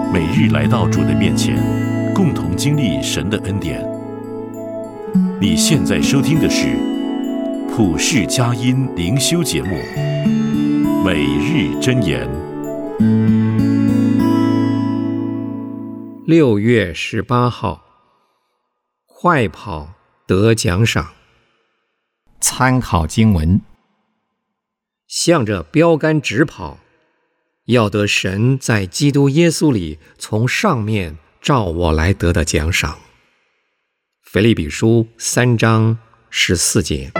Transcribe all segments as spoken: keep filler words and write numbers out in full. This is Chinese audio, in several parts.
每日来到主的面前，共同经历神的恩典。你现在收听的是普世佳音灵修节目《每日箴言》。 六月十八号，快跑得奖赏。 参考经文： 向着标杆直跑，要得神在基督耶稣里从上面照我来得的奖赏。腓立比书三章十四节。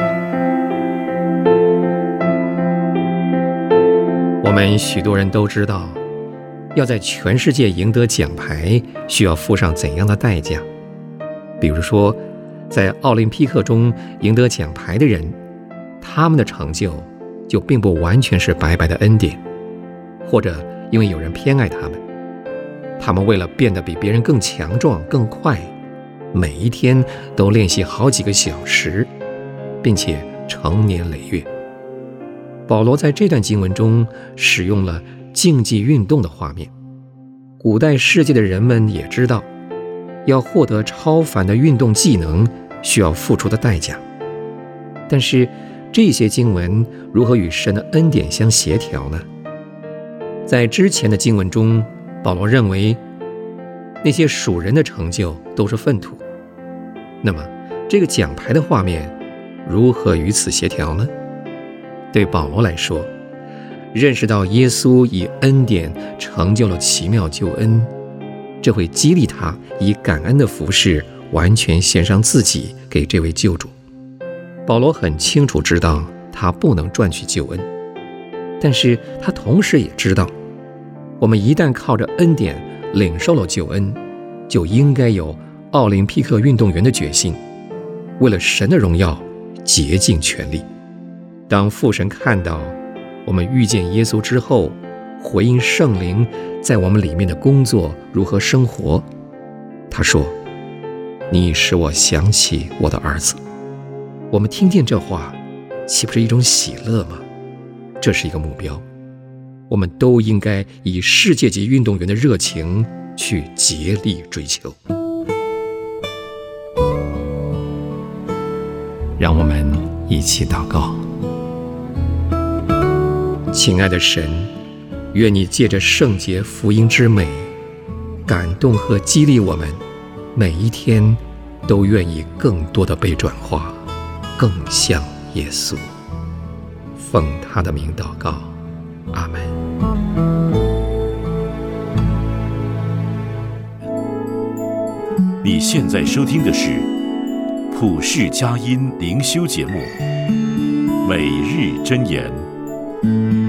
我们许多人都知道，要在全世界赢得奖牌，需要付上怎样的代价？比如说，在奥林匹克中赢得奖牌的人，他们的成就就并不完全是白白的恩典，或者因为有人偏爱他们，他们为了变得比别人更强壮、更快，每一天都练习好几个小时，并且成年累月。保罗在这段经文中使用了竞技运动的画面。古代世界的人们也知道，要获得超凡的运动技能需要付出的代价。但是这些经文如何与神的恩典相协调呢？在之前的经文中，保罗认为那些属人的成就都是粪土。那么这个奖牌的画面如何与此协调呢？对保罗来说，认识到耶稣以恩典成就了奇妙救恩，这会激励他以感恩的服事完全献上自己给这位救主。保罗很清楚知道他不能赚取救恩，但是他同时也知道，我们一旦靠着恩典领受了救恩，就应该有奥林匹克运动员的决心，为了神的荣耀竭尽全力。当父神看到我们遇见耶稣之后，回应圣灵在我们里面的工作如何生活，他说：你使我想起我的儿子。我们听见这话，岂不是一种喜乐吗？这是一个目标，我们都应该以世界级运动员的热情去竭力追求。 让我们一起祷告。 亲爱的神，愿你借着圣洁福音之美，感动和激励我们，每一天都愿意更多的被转化，更像耶稣。奉他的名祷告，阿们。 你现在收听的是普世佳音灵修节目《每日箴言》。